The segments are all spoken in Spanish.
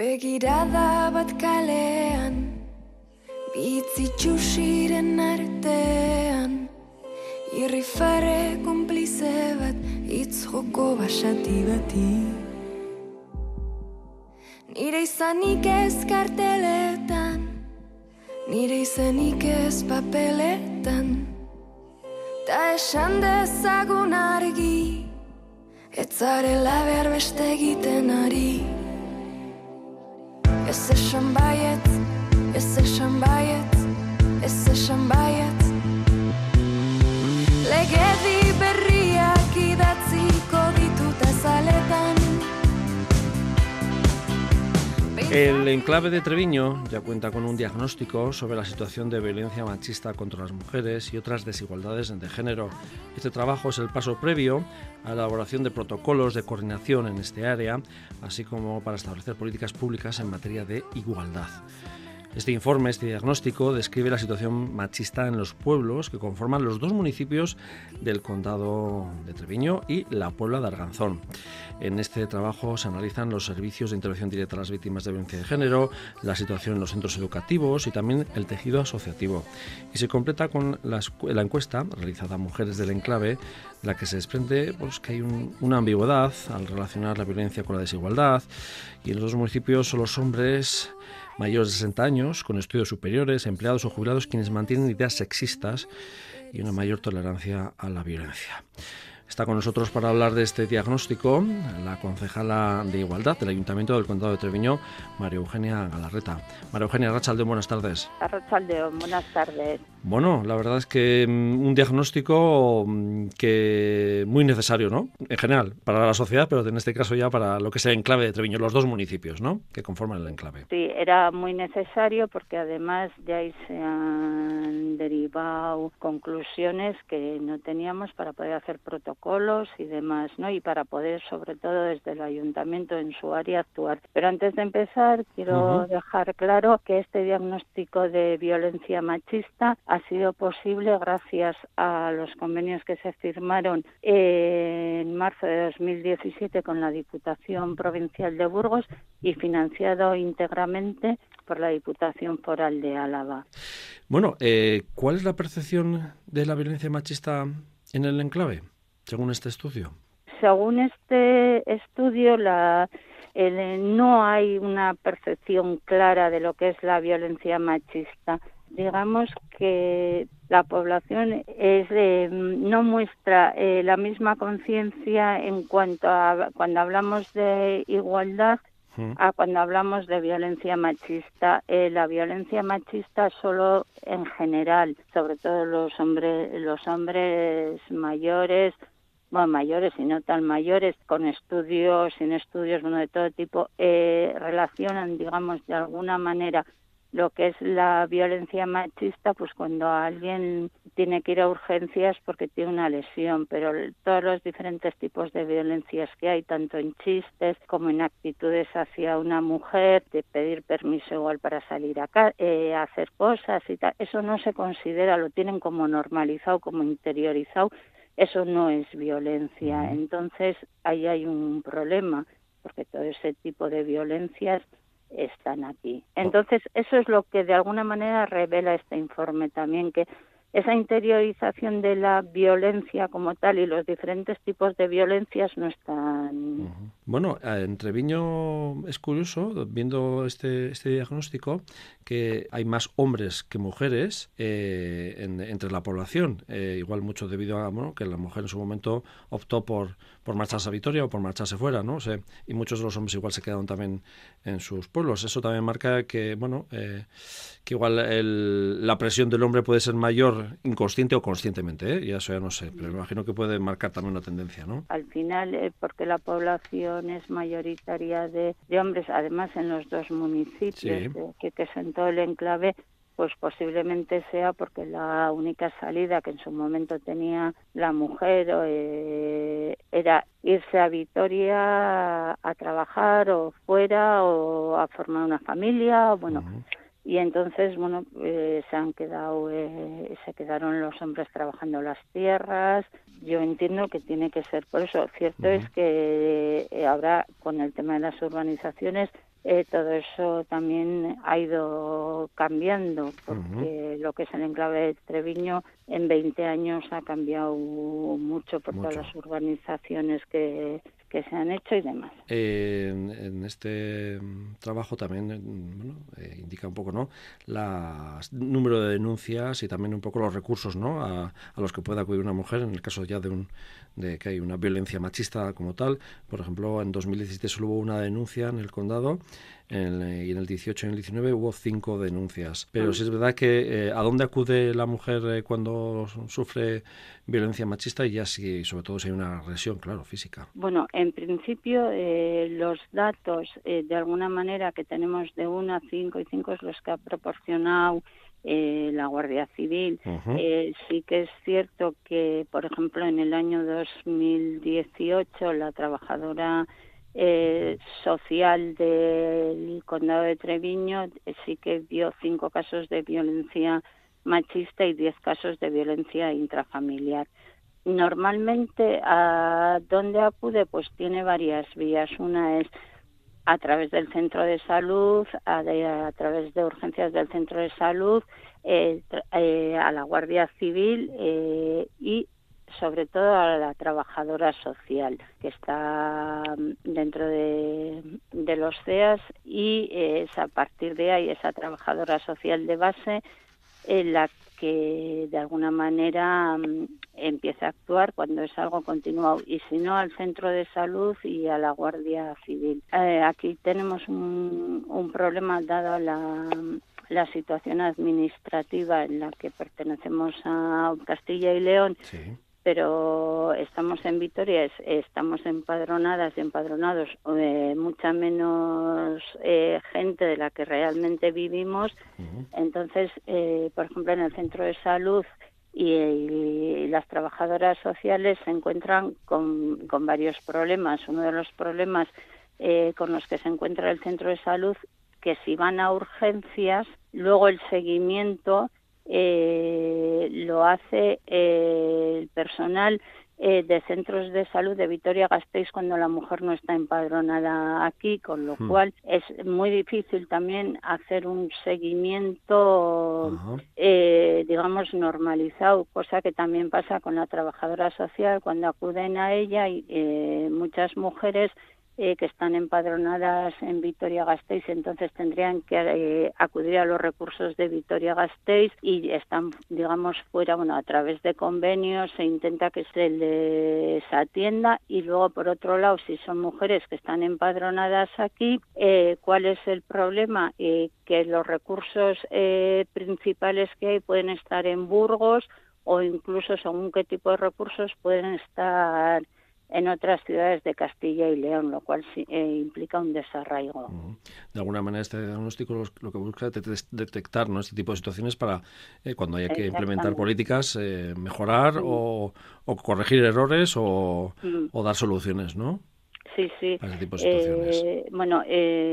Begirada bat kalean, bitzitxusiren artean, irrifarre konplize bat, hitz joko basati bati. Nire izanik ez karteletan, nire izanik ez papeletan, ta esan dezagun argi, ez zarela behar beste egiten ari. Ez esan baiet, ez esan baiet, ez esan baiet. Legedi berriak idatziko ditut azaletan. El enclave de Treviño ya cuenta con un diagnóstico sobre la situación de violencia machista contra las mujeres y otras desigualdades de género. Este trabajo es el paso previo a la elaboración de protocolos de coordinación en este área, así como para establecer políticas públicas en materia de igualdad. Este informe, este diagnóstico, describe la situación machista en los pueblos que conforman los dos municipios del condado de Treviño y la Puebla de Arganzón. En este trabajo se analizan los servicios de intervención directa a las víctimas de violencia de género, la situación en los centros educativos y también el tejido asociativo. Y se completa con la encuesta realizada a mujeres del enclave, en la que se desprende que hay una ambigüedad al relacionar la violencia con la desigualdad. Y en los dos municipios son los hombres mayores de 60 años, con estudios superiores, empleados o jubilados, quienes mantienen ideas sexistas y una mayor tolerancia a la violencia. Está con nosotros para hablar de este diagnóstico la concejala de Igualdad del Ayuntamiento del Condado de Treviño, María Eugenia Galarreta. María Eugenia, Arratsaldeon, buenas tardes. Arratsaldeon, buenas tardes. Bueno, la verdad es que un diagnóstico que muy necesario, ¿no? En general, para la sociedad, pero en este caso ya para lo que es el enclave de Treviño, los dos municipios, ¿no?, que conforman el enclave. Sí, era muy necesario porque además de ahí se han derivado conclusiones que no teníamos para poder hacer protocolos y demás, ¿no? Y para poder, sobre todo desde el ayuntamiento en su área, actuar. Pero antes de empezar, quiero dejar claro que este diagnóstico de violencia machista ha sido posible gracias a los convenios que se firmaron en marzo de 2017 con la Diputación Provincial de Burgos y financiado íntegramente por la Diputación Foral de Álava. Bueno, ¿cuál es la percepción de la violencia machista en el enclave, según este estudio? Según este estudio, no hay una percepción clara de lo que es la violencia machista. Digamos que la población no muestra la misma conciencia en cuanto a cuando hablamos de igualdad a cuando hablamos de violencia machista. La violencia machista solo en general, sobre todo los hombres mayores, bueno, mayores y no tan mayores, con estudios, sin estudios, bueno, de todo tipo, relacionan, digamos, de alguna manera lo que es la violencia machista, pues cuando alguien tiene que ir a urgencias porque tiene una lesión, pero todos los diferentes tipos de violencias que hay, tanto en chistes como en actitudes hacia una mujer, de pedir permiso igual para salir a hacer cosas y tal, eso no se considera, lo tienen como normalizado, como interiorizado, eso no es violencia. Entonces ahí hay un problema, porque todo ese tipo de violencias están aquí. Entonces, eso es lo que de alguna manera revela este informe también, que esa interiorización de la violencia como tal y los diferentes tipos de violencias no están... Bueno, en Treviño es curioso, viendo este diagnóstico, que hay más hombres que mujeres entre la población. Igual mucho debido a que la mujer en su momento optó por marcharse a Vitoria o por marcharse fuera, ¿no? O sea, y muchos de los hombres igual se quedaron también en sus pueblos. Eso también marca que, que igual la presión del hombre puede ser mayor inconsciente o conscientemente, y eso ya no sé, pero me imagino que puede marcar también una tendencia, ¿no? Al final, porque la población es mayoritaria de hombres, además en los dos municipios, sí, que es en todo el enclave, pues posiblemente sea porque la única salida que en su momento tenía la mujer era irse a Vitoria a trabajar o fuera o a formar una familia, bueno... Y entonces, se quedaron los hombres trabajando las tierras. Yo entiendo que tiene que ser por eso. Cierto es que ahora, con el tema de las urbanizaciones, todo eso también ha ido cambiando, porque lo que es el enclave de Treviño en 20 años ha cambiado mucho por todas las urbanizaciones que se han hecho y demás. En este trabajo también indica un poco, ¿no?, el número de denuncias y también un poco los recursos, ¿no?, a los que puede acudir una mujer en el caso ya de que hay una violencia machista como tal. Por ejemplo, en 2017 solo hubo una denuncia en el condado, y en el 18 y en el 19 hubo 5 denuncias. Pero sí es verdad que ¿a dónde acude la mujer cuando sufre violencia machista? Y ya sí, sobre todo si hay una agresión, claro, física. Bueno, en principio los datos de alguna manera que tenemos de 1 a 5 y 5 es los que ha proporcionado la Guardia Civil. Sí que es cierto que, por ejemplo, en el año 2018 la trabajadora social del condado de Treviño sí que vio 5 casos de violencia machista y 10 casos de violencia intrafamiliar. Normalmente, ¿a dónde acude? Pues tiene varias vías. Una es a través del centro de salud, a través de urgencias del centro de salud, a la Guardia Civil y sobre todo a la trabajadora social que está dentro de los CEAS, y es a partir de ahí esa trabajadora social de base la que de alguna manera empieza a actuar cuando es algo continuado, y si no al centro de salud y a la Guardia Civil. Aquí tenemos un problema dado la situación administrativa en la que pertenecemos a Castilla y León. Sí. Pero estamos en Vitoria, estamos empadronadas y empadronados mucha menos gente de la que realmente vivimos. Entonces, por ejemplo, en el centro de salud y las trabajadoras sociales se encuentran con varios problemas. Uno de los problemas con los que se encuentra el centro de salud, que si van a urgencias, luego el seguimiento lo hace el personal de centros de salud de Vitoria-Gasteiz cuando la mujer no está empadronada aquí, con lo cual es muy difícil también hacer un seguimiento, digamos, normalizado, cosa que también pasa con la trabajadora social cuando acuden a ella, y muchas mujeres que están empadronadas en Vitoria-Gasteiz, entonces tendrían que acudir a los recursos de Vitoria-Gasteiz y están, digamos, fuera. Bueno, a través de convenios se intenta que se les atienda, y luego, por otro lado, si son mujeres que están empadronadas aquí, ¿cuál es el problema? Que los recursos principales que hay pueden estar en Burgos, o incluso, según qué tipo de recursos, pueden estar en otras ciudades de Castilla y León, lo cual implica un desarraigo. De alguna manera este diagnóstico lo que busca es detectar, ¿no?, este tipo de situaciones para cuando haya que implementar políticas, mejorar o corregir errores o dar soluciones, ¿no? Sí, sí. Para ese tipo de situaciones. Bueno,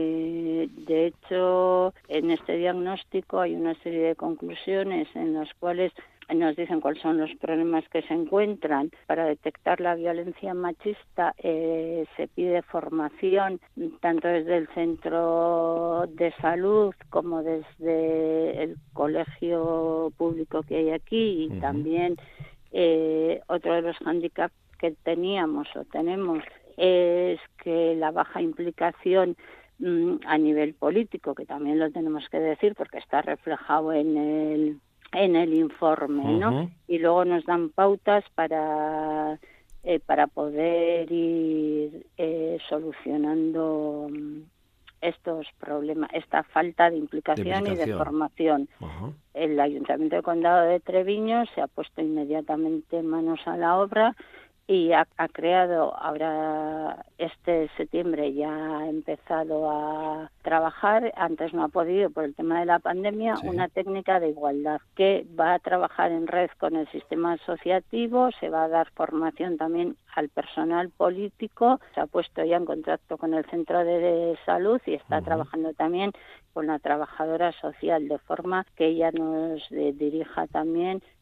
de hecho, en este diagnóstico hay una serie de conclusiones en las cuales nos dicen cuáles son los problemas que se encuentran. Para detectar la violencia machista se pide formación tanto desde el centro de salud como desde el colegio público que hay aquí, y también otro de los hándicaps que teníamos o tenemos es que la baja implicación a nivel político, que también lo tenemos que decir porque está reflejado en el informe, ¿no? Y luego nos dan pautas para poder ir solucionando estos problemas, esta falta de implicación y de formación. El Ayuntamiento de Condado de Treviño se ha puesto inmediatamente manos a la obra y ha creado, ahora este septiembre ya ha empezado a trabajar, antes no ha podido por el tema de la pandemia, una técnica de igualdad que va a trabajar en red con el sistema asociativo. Se va a dar formación también al personal político, se ha puesto ya en contacto con el centro de salud y está trabajando también con la trabajadora social, de forma que ella nos dirija también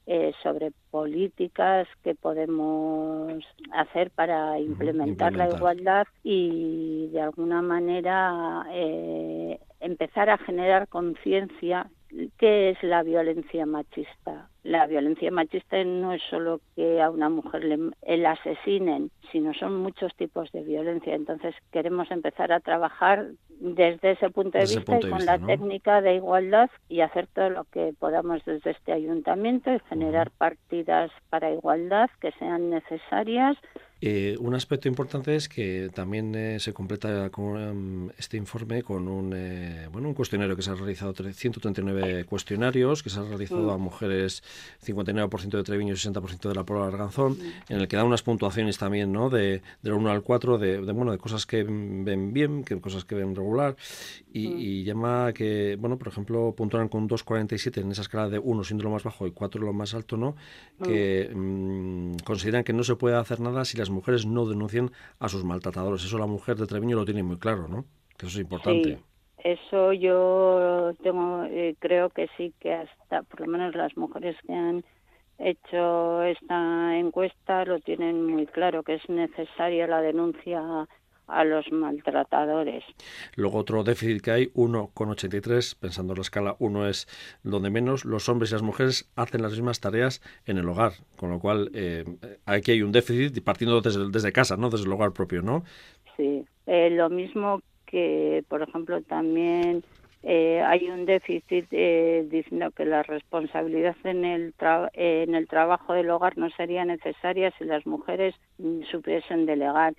sobre políticas que podemos hacer para implementar la igualdad y de alguna manera empezar a generar conciencia. ¿Qué es la violencia machista? La violencia machista no es solo que a una mujer la asesinen, sino son muchos tipos de violencia. Entonces queremos empezar a trabajar desde ese punto de vista y con la técnica de igualdad y hacer todo lo que podamos desde este ayuntamiento y generar partidas para igualdad que sean necesarias. Un aspecto importante es que también se completa con este informe con un cuestionario que se ha realizado, 139 cuestionarios que se ha realizado a mujeres, 59% de Treviño y 60% de la Puebla de Arganzón, en el que da unas puntuaciones también, ¿no? Del 1 al 4 de cosas que ven bien, que cosas que ven regular, y llama que, por ejemplo, puntúan con 2,47 en esa escala de 1 siendo lo más bajo y 4 lo más alto, ¿no? Que consideran que no se puede hacer nada si las mujeres no denuncian a sus maltratadores. Eso la mujer de Treviño lo tiene muy claro, ¿no? Que eso es importante. Sí, eso yo creo que sí, que hasta por lo menos las mujeres que han hecho esta encuesta lo tienen muy claro, que es necesaria la denuncia a los maltratadores. Luego otro déficit que hay, 1,83, pensando en la escala 1 es donde menos, los hombres y las mujeres hacen las mismas tareas en el hogar, con lo cual aquí hay un déficit partiendo desde casa, ¿no? Desde el hogar propio, ¿no? Sí, lo mismo que, por ejemplo, también hay un déficit diciendo que la responsabilidad en el trabajo del hogar no sería necesaria si las mujeres supiesen delegar.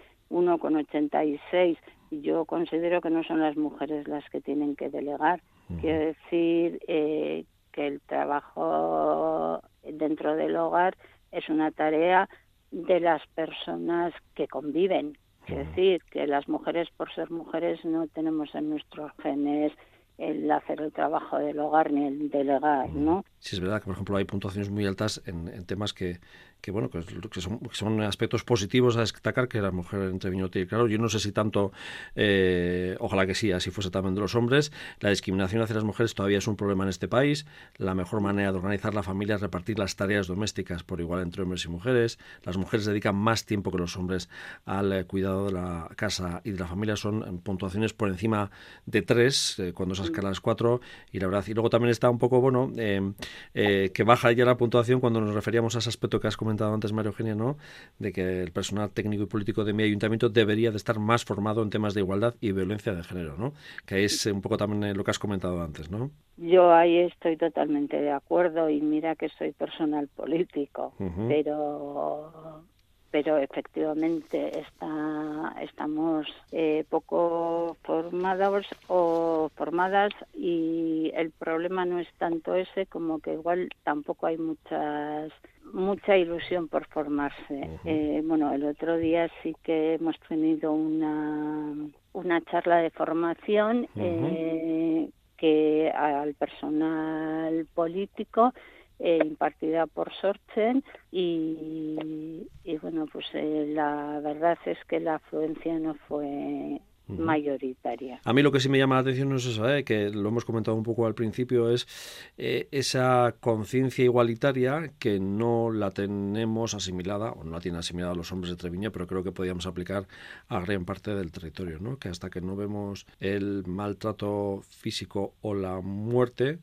1,86. Yo considero que no son las mujeres las que tienen que delegar. Quiero decir que el trabajo dentro del hogar es una tarea de las personas que conviven. Quiero decir que las mujeres, por ser mujeres, no tenemos en nuestros genes el hacer el trabajo del hogar ni el delegar, ¿no? Sí, es verdad que, por ejemplo, hay puntuaciones muy altas en temas que son aspectos positivos a destacar que la mujer en Treviño tiene claro. Yo no sé si tanto, ojalá que sí, así fuese también de los hombres. La discriminación hacia las mujeres todavía es un problema en este país. La mejor manera de organizar la familia es repartir las tareas domésticas por igual entre hombres y mujeres. Las mujeres dedican más tiempo que los hombres al cuidado de la casa y de la familia. Son puntuaciones por encima de 3, cuando esa escala es 4, y la verdad, y luego también está un poco, que baja ya la puntuación cuando nos referíamos a ese aspecto que has comentado antes, María Eugenia, ¿no? De que el personal técnico y político de mi ayuntamiento debería de estar más formado en temas de igualdad y violencia de género, ¿no? Que es un poco también lo que has comentado antes, ¿no? Yo ahí estoy totalmente de acuerdo y mira que soy personal político, pero efectivamente estamos poco formados o formadas y el problema no es tanto ese como que igual tampoco hay mucha ilusión por formarse. El otro día sí que hemos tenido una charla de formación que al personal político impartida por Sorchen y la verdad es que la afluencia no fue mayoritaria. A mí lo que sí me llama la atención no es eso, que lo hemos comentado un poco al principio, es esa conciencia igualitaria que no la tenemos asimilada, o no la tienen asimilada los hombres de Treviño, pero creo que podríamos aplicar a gran parte del territorio, ¿no? Que hasta que no vemos el maltrato físico o la muerte,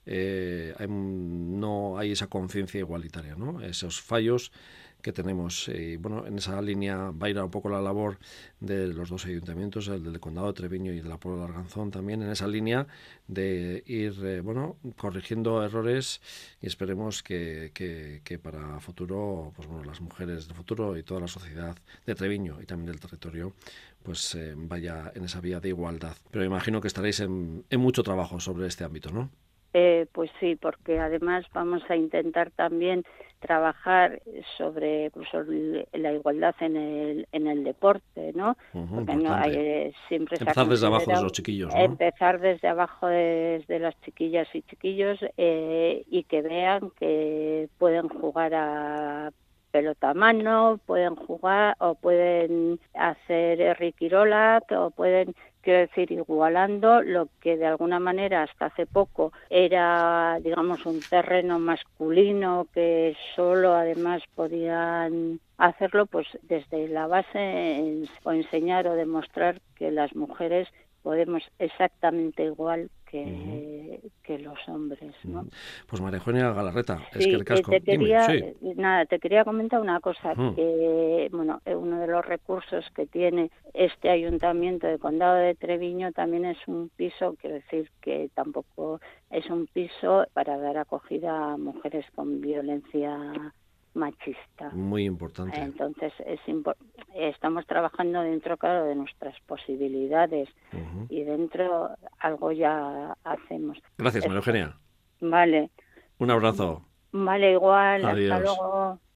no hay esa conciencia igualitaria, ¿no? Esos fallos que tenemos. En esa línea va a ir un poco la labor de los dos ayuntamientos, el del Condado de Treviño y de la Puebla de Arganzón también, en esa línea de ir corrigiendo errores y esperemos que para futuro, las mujeres del futuro y toda la sociedad de Treviño y también del territorio vaya en esa vía de igualdad. Pero me imagino que estaréis en mucho trabajo sobre este ámbito, ¿no? Pues sí, porque además vamos a intentar también trabajar sobre la igualdad en el deporte, ¿no? Porque no hay, siempre empezar desde abajo de los chiquillos, ¿no? Empezar desde abajo desde las chiquillas y chiquillos y que vean que pueden jugar a pelota a mano, pueden jugar o pueden hacer riquirola o pueden, quiero decir, igualando lo que de alguna manera hasta hace poco era, digamos, un terreno masculino que solo además podían hacerlo, pues desde la base o enseñar o demostrar que las mujeres podemos exactamente igual que los hombres, ¿no? Pues María Eugenia Galarreta, sí, es que casco. te quería comentar una cosa, Uh-huh. que bueno, uno de los recursos que tiene este Ayuntamiento de Condado de Treviño también es un piso, quiero decir que tampoco es un piso para dar acogida a mujeres con violencia machista. Muy importante. Entonces estamos trabajando dentro, claro, de nuestras posibilidades y dentro algo ya hacemos. Gracias, María Eugenia. Vale. Un abrazo. Vale, igual. Adiós. Hasta luego.